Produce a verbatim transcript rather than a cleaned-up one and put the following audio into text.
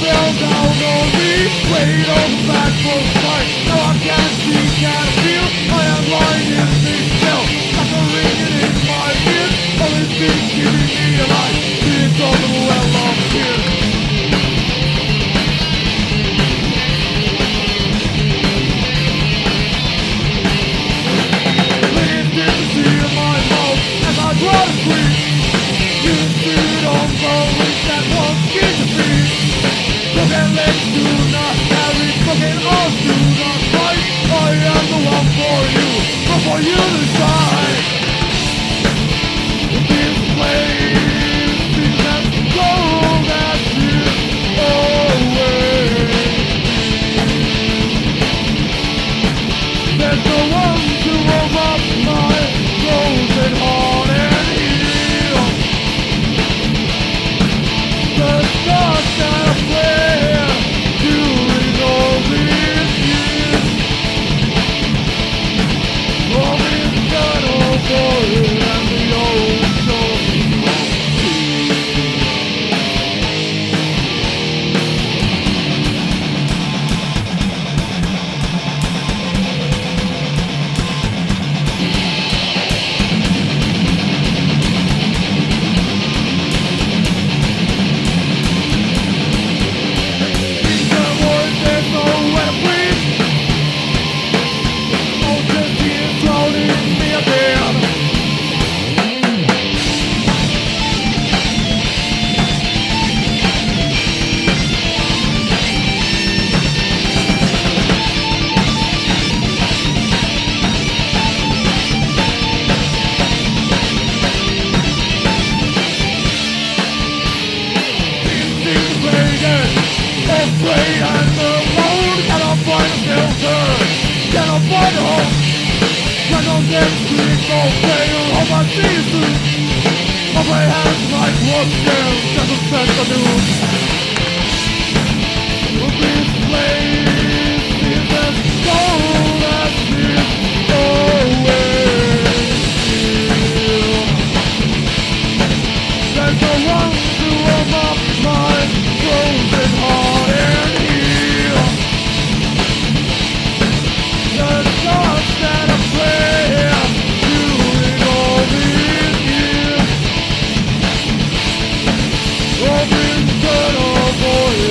fell down on me, weight on the back for the fight. Now I can't see, can't feel, I am lying in this cell. Like a ringing in my ears, only thing keeping me alive. It's all the well of tears. Lifted the sea in my mouth as I try to scream. You sit on the leash that once gave to feed. Broken legs do not carry, broken arms do not fight. I am the one for you, but for you to decide. This place seems as cold as is always. There's no one to warm up my frozen heart and heal the scars that I wear during all these years. All this eternal void and the ocean of tears. These are words, there's nowhere to breathe. All just tears drowning me again. Disintegrated, afraid and alone. Cannot find a shelter, cannot find a home. Cannot get street, no fail of my season. Of my hands like what's there, just a sense of doom. This place is as cold as it always feels. There's no one to warm up my frozen heart and heal the scars that I wear during all these years. All this eternal void